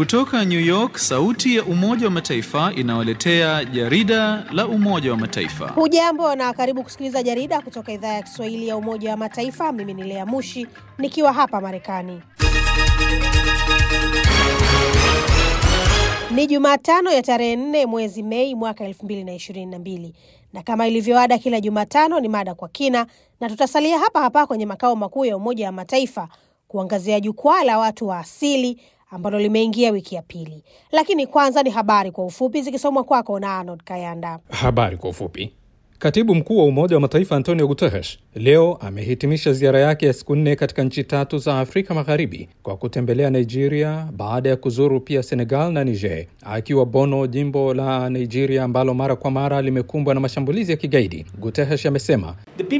Kutoka New York, sauti ya Umoja wa Mataifa inawaletea jarida la Umoja wa Mataifa. Hujambo na karibu kusikiliza jarida kutoka idhaa ya Kiswahili ya Umoja wa Mataifa. Mimi ni Lea Mushi nikiwa hapa Marekani. Ni Jumatano ya tarehe 4 mwezi Mei mwaka 2022. Na kama ilivyoada kila Jumatano ni mada kwa kina, na tutasalia hapa kwenye makao makuu ya Umoja wa Mataifa kuangazia jukwaa la watu wa asili ambalo limeingia wiki ya pili. Lakini kwanza ni habari kwa ufupi zikisomwa kwako na Arnold Kayanda. Habari kwa ufupi. Katibu mkuu wa Umoja wa Mataifa Antonio Guterres leo amehitimisha ziara yake ya siku 4 katika nchi 3 za Afrika Magharibi kwa kutembelea Nigeria baada ya kuzuru pia Senegal na Niger. Akiwa Bono, jimbo la Nigeria ambalo mara kwa mara limekumbwa na mashambulizi ya kigaidi, Guterres amesema,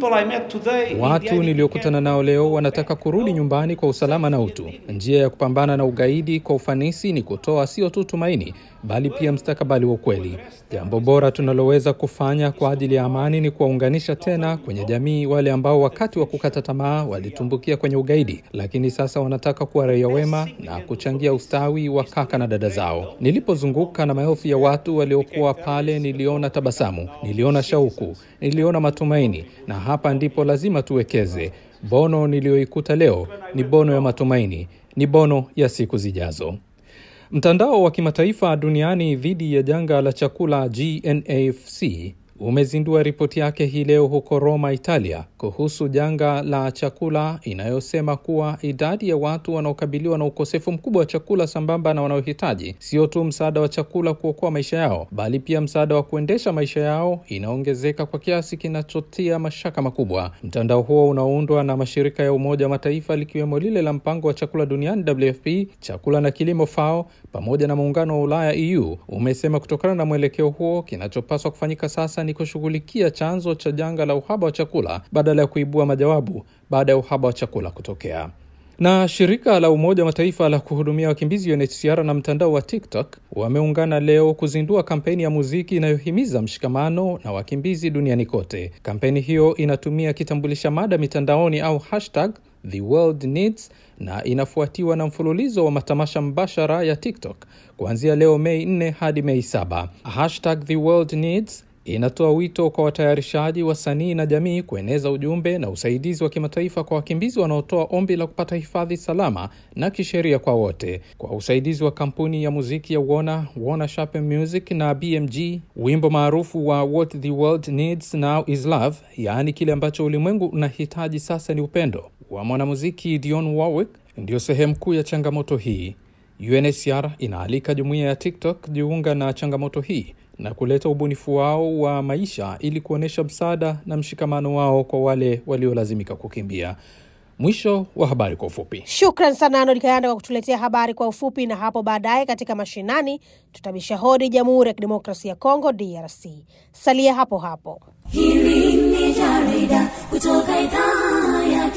watu niliokutana nao leo wanataka kurudi nyumbani kwa usalama na utu. Njia ya kupambana na ugaidi kwa ufanisi ni kutoa sio tu tumaini, bali pia mstakabali wa ukweli. Jambo bora tunaloweza kufanya kwa ajili ya amani ni kuwaunganisha tena kwenye jamii wale ambao wakati wa kukata tamaa walitumbukia kwenye ugaidi, lakini sasa wanataka kuwa raia wema na kuchangia ustawi wa kaka na dada zao. Nilipozunguka na maelfu ya watu waliokuwa pale, niliona tabasamu, niliona shauku, niliona matumaini, na hapa ndipo lazima tuwekeze. Bono nilioikuta leo ni bono ya matumaini, ni bono ya siku zijazo. Mtandao wa kimataifa duniani dhidi ya janga la chakula GNAFC umezindua ripoti yake hii leo huko Roma, Italia, kuhusu janga la chakula, inayosema kuwa idadi ya watu wanaokabiliwa na ukosefu mkubwa wa chakula sambamba na wanaohitaji sio tu msaada wa chakula kuokoa maisha yao, bali pia msaada wa kuendesha maisha yao inaongezeka kwa kiasi kinachotia mashaka makubwa. Mtandao huo unaoundwa na mashirika ya Umoja wa Mataifa likiwemo lile la mpango wa chakula duniani WFP, chakula na kilimo FAO, pamoja na muungano wa Ulaya EU, umesema kutokana na mwelekeo huo kinachopaswa kufanyika sasa ni kushughulikia chanzo cha janga la uhaba wa chakula badala ya kuibua majawabu baada ya uhaba wa chakula kutokea. Na shirika la Umoja wa Mataifa la kuhudumia wakimbizi UNHCR na mtandao wa TikTok wameungana leo kuzindua kampeni ya muziki inayohimiza mshikamano na wakimbizi duniani kote. Kampeni hiyo inatumia kitambulisha mada mitandaoni au #TheWorldNeeds na inafuatiwa na mfululizo wa matamasha mbashara ya TikTok kuanzia leo Mei 4 hadi Mei 7. #TheWorldNeeds inatoa wito kwa watayarishaji, wasanii na jamii kueneza ujumbe na usaidizi wa kimataifa kwa wakimbizi wanaotoa ombi la kupata hifadhi salama na kisheria kwa wote. Kwa usaidizi wa kampuni ya muziki ya Warner Chappell Music na BMG, wimbo maarufu wa What the World Needs Now is Love, yaani kile ambacho ulimwengu unahitaji sasa ni upendo, wa mwanamuziki Dionne Warwick, ndio sehemu kuu ya changamoto hii. UNHCR inaalika jumuiya ya TikTok jiunga na changamoto hii na kuleta ubunifu wao wa maisha ili kuonesha msaada na mshikamano wao kwa wale waliolazimika kukimbia. Mwisho wa habari kwa ufupi. Shukran sana Arnold Kayanda kwa kutuletea habari kwa ufupi, na hapo baadaye katika mashinani tutabisha hodi Jamhuri ya Kidemokrasia ya Kongo DRC. Salia hapo. Hili ni jarida kutoka idhaa ya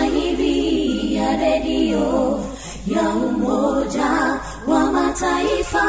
Kiswahili ya redio ya Umoja wa Mataifa.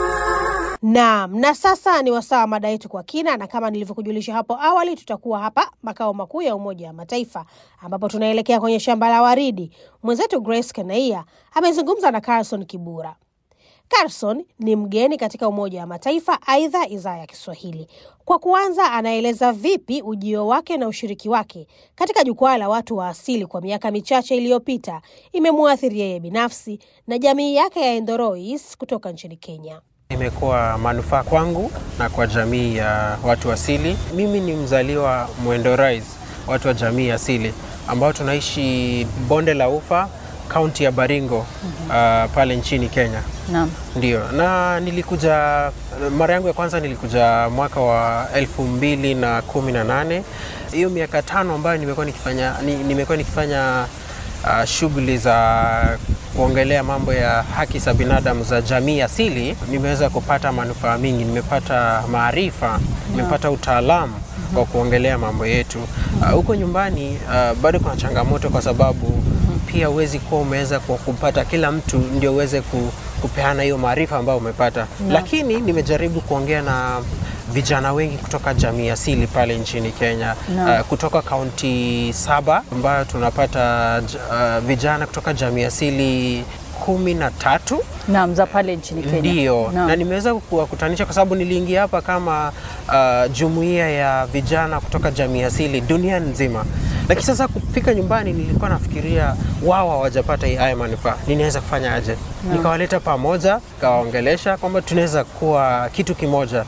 Naam, na sasa ni wasaa mada yetu kwa kina, na kama nilivyokujulisha hapo awali tutakuwa hapa makao makuu ya Umoja wa Mataifa ambapo tunaelekea kwenye shamba la waridi. Mwenzetu Grace Kanaia amezungumza na Carson Kibura. Carson ni mgeni katika Umoja wa Mataifa, aidha idhaa ya Kiswahili. Kwa kuanza, anaeleza vipi ujio wake na ushiriki wake katika jukwaa la watu wa asili kwa miaka michache iliyopita imemuathiri yeye binafsi na jamii yake ya Endorois kutoka nchini Kenya. Imekuwa manufaa kwangu na kwa jamii ya watu asili. Mimi ni mzaliwa Mwendorais, watu wa jamii asili ambao tunaishi Bonde la Ufa, kaunti ya Baringo, pale nchini Kenya. Naam. Ndio. Na nilikuja mara yangu ya kwanza nilikuja mwaka wa 2018. Hiyo miaka 5 ambayo nimekuwa nikifanya shughuli za kuongelea mambo ya haki za binadamu za jamii asili, nimeweza kupata manufaa mingi, nimepata maarifa, nimepata utaalamu wa kuongelea mambo yetu. Huko nyumbani bado kuna changamoto kwa sababu pia huwezi kuwa umeweza kupata kila mtu ndio uweze kupeana hiyo maarifa ambayo umepata. Lakini nimejaribu kuongea na vijana wengi kutoka jamii asili pale nchini Kenya, kutoka kaunti 7 ambayo tunapata vijana kutoka jamii asili 13. Naam, za pale nchini Kenya. Ndio. Naam. Na nimeweza kuwakutanisha kwa sababu niliingia hapa kama jumuiya ya vijana kutoka jamii asili dunia nzima. Lakini sasa kufika nyumbani nilikuwa nafikiria wao hawajapata haya manufaa. Ninaweza kufanya aje? Nikawaleta pamoja, kawaongelesha kwamba tunaweza kuwa kitu kimoja,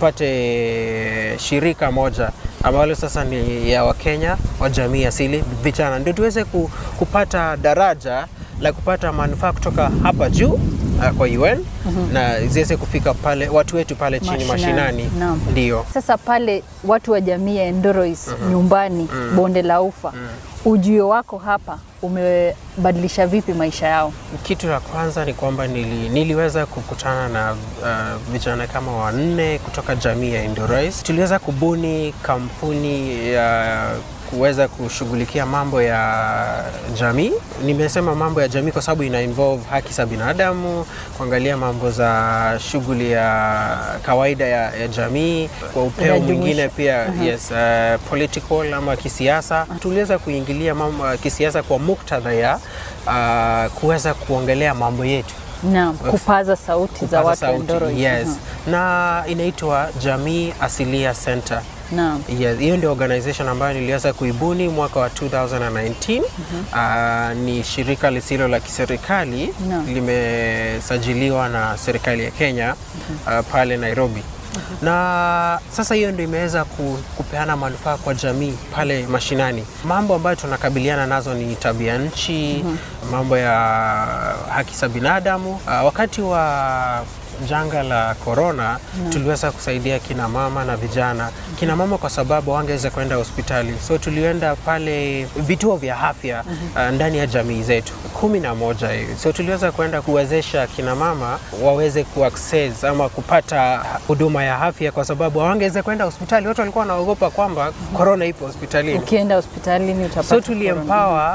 tupate shirika moja ambalo sasa ni ya Wakenya wa jamii asili vijana, ndio tuweze kupata daraja la kupata manufaa kutoka hapa juu kwa UN na ziweze kufika pale watu wetu pale chini mashinani. Ndio. Sasa pale watu wa jamii ya Endorois nyumbani Bonde la Ufa, ujio wako hapa umebadilisha vipi maisha yao? Kitu la kwanza ni kwamba niliweza kukutana na vijana kama 4 kutoka jamii ya Endorois. Tuliweza kubuni kampuni ya kuweza kushughulikia mambo ya jamii. Nimesema mambo ya jamii kwa sababu ina involve haki za binadamu, kuangalia mambo za shughuli ya kawaida ya jamii, kwa upeo mwingine pia political ama kisiasa. Tuliweza kuingilia mambo kisiasa kwa muktadha ya kuweza kuongelea mambo yetu. Naam, kupaza sauti za watu wa Endorois. Yes. Na inaitwa Jamii Asilia Center. Naam. Yes, hiyo ndio organization ambayo niliweza kuibuni mwaka wa 2019. Ni shirika lisilo la kiserikali, limesajiliwa na serikali ya Kenya pale Nairobi. Na sasa hiyo ndio imeweza kupeana manufaa kwa jamii pale mashinani. Mambo ambayo tunakabiliana nazo ni tabia nchi, mambo ya haki za binadamu. Wakati wa janga la corona tuliweza kusaidia kina mama na vijana. Kina mama kwa sababu wangeweza kwenda hospitali, so tulienda pale vituo vya afya ndani ya jamii zetu 11 hivi. So tuliweza kwenda kuwezesha kina mama waweze kuaccess ama kupata huduma ya afya kwa sababu wangeweza kwenda hospitali. Watu walikuwa wanaogopa kwamba corona ipo hospitalini. Ukienda hospitalini utapata. So tuliempower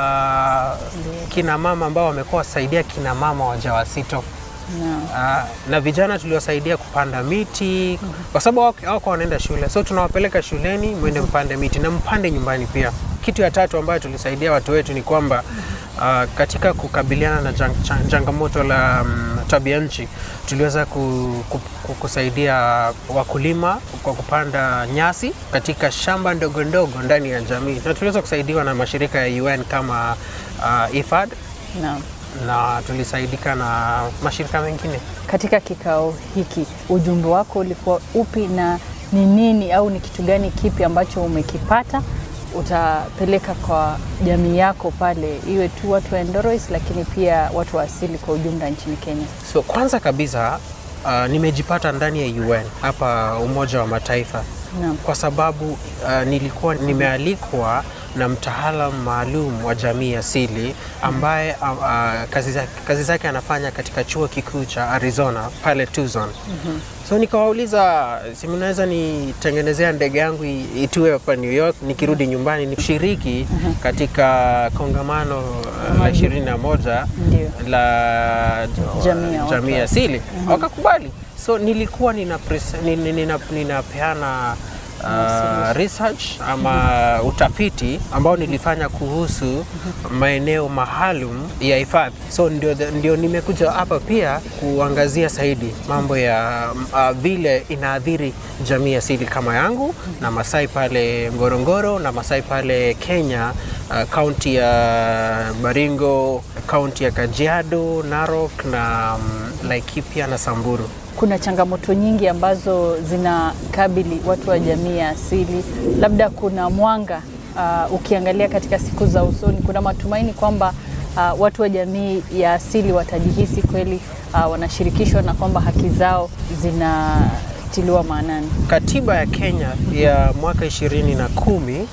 kina mama ambao wamekuwa wasaidia kina mama wajawazito. Na vijana tuliwasaidia kupanda miti kwa sababu wako wanaenda shule, so tunawapeleka shuleni, mwende mpande miti na mpande nyumbani pia. Kitu ya tatu ambayo tulisaidia watu wetu ni kwamba katika kukabiliana na changamoto la tabia nchi, tuliweza kusaidia wakulima kwa kupanda nyasi katika shamba ndogo ndogo ndani ya jamii, na tuliweza kusaidiwa na mashirika ya UN kama IFAD. Na tulisaidika na mashirika mengine. Katika kikao hiki ujumbe wako ulikuwa upi na ni nini au ni kitu gani kipi ambacho umekipata utapeleka kwa jamii yako pale, iwe tu watu wa Endorois lakini pia watu wa asili kwa ujumla nchini Kenya? So kwanza kabisa nimejipata ndani ya UN hapa Umoja wa Mataifa. Kwa sababu nilikuwa nimealikwa na mtaalamu maalum wa jamii asili ambaye kazi zake anafanya katika chuo kikuu cha Arizona pale Tucson. So nikawauliza, si mnaweza nitengenezea ndege yangu itue hapa New York, nikirudi nyumbani nishiriki katika kongamano la 21 la jamii asili. Wakakubali. So nilikuwa ninapeana research ama utafiti ambao nilifanya kuhusu maeneo maalum ya hifadhi. So ndio nimekuja hapa pia kuangazia zaidi mambo ya vile inaathiri jamii asili kama yangu na Masai pale Ngorongoro na Masai pale Kenya, kaunti ya Baringo, kaunti ya Kajiado, Narok na Laikipia na Samburu. Kuna changamoto nyingi ambazo zinakabili watu wa jamii ya asili. Labda kuna mwanga ukiangalia katika siku za usoni, kuna matumaini kwamba watu wa jamii ya asili watajihisi kweli wanashirikishwa na kwamba haki zao zinatiliwa maanani. Katiba ya Kenya ya mwaka 2010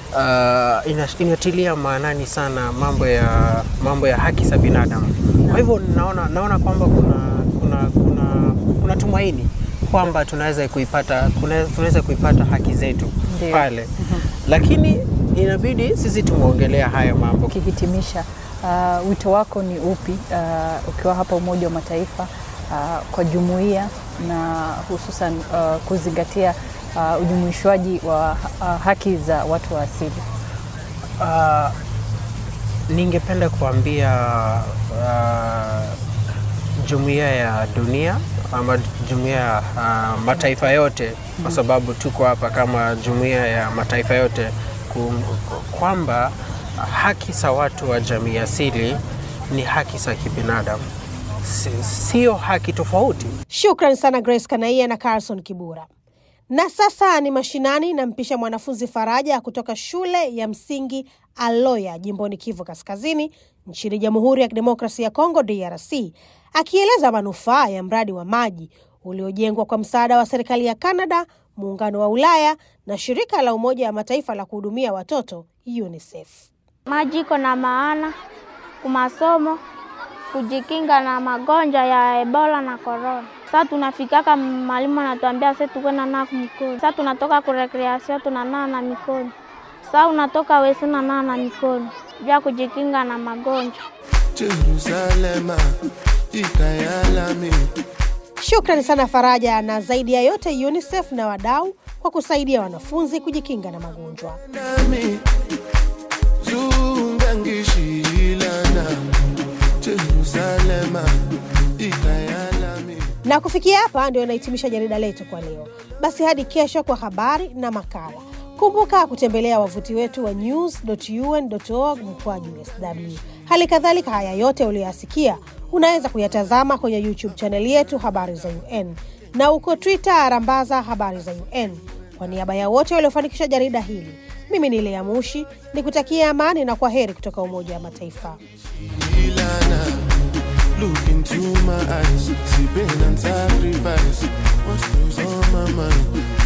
inatilia maanani sana mambo ya haki za binadamu. Kwa hivyo naona kwamba kuna tumaini kwamba tunaweza kuipata haki zetu pale. Lakini inabidi sisi tumeongelea haya mambo. Ukihitimisha, wito wako ni upi ukiwa hapa Umoja wa Mataifa kwa jumuiya na hususan kuzingatia ujumuishwaji wa haki za watu wa asili? Ningependa kuambia jumuiya ya dunia ama jumuiya ya mataifa yote, kwa sababu tuko hapa kama jumuiya ya mataifa yote, kwamba haki za watu wa jamii asili ni haki za kibinadamu, sio haki tofauti. Shukrani sana Grace Kanaia na Carson Kibura. Na sasa ni mashinani, na mpisha mwanafunzi Faraja kutoka shule ya msingi Aloya jimboni Kivu Kaskazini nchini Jamhuri ya Kidemokrasia ya Kongo DRC, akieleza manufaa ya mradi wa maji uliojengwa kwa msaada wa serikali ya Canada, Muungano wa Ulaya na shirika la Umoja wa Mataifa la kuhudumia watoto UNICEF. Maji iko na maana kwa masomo, kujikinga na magonjwa ya Ebola na Corona. Sasa tunafikaka mwalimu anatuambia sasa tukwenda na mikono. Sasa tunatoka ku recreation tunanawa na mikono. Sasa unatoka wesi na nawa na mikono vya kujikinga na magonjwa. Jerusalema ikayalami. Shukrani sana Faraja, na zaidi ya yote UNICEF na wadau kwa kusaidia wanafunzi kujikinga na magonjwa. Na kufikia hapa ndio nahitimisha jarida letu kwa leo. Basi hadi kesho kwa habari na makala. Kumbuka kutembelea wavuti wetu wa news.un.org/sw. Hali kadhalika haya yote uliyosikia unaweza kuyatazama kwenye YouTube channel yetu Habari za UN, na uko Twitter rambaza Habari za UN. Kwa niaba ya wote waliofanikisha jarida hili, mimi ni Lea Mushi, nikutakia amani na kwaheri kutoka Umoja wa Mataifa. Look into my eyes, sleeping and sacrifice. What's on my mind?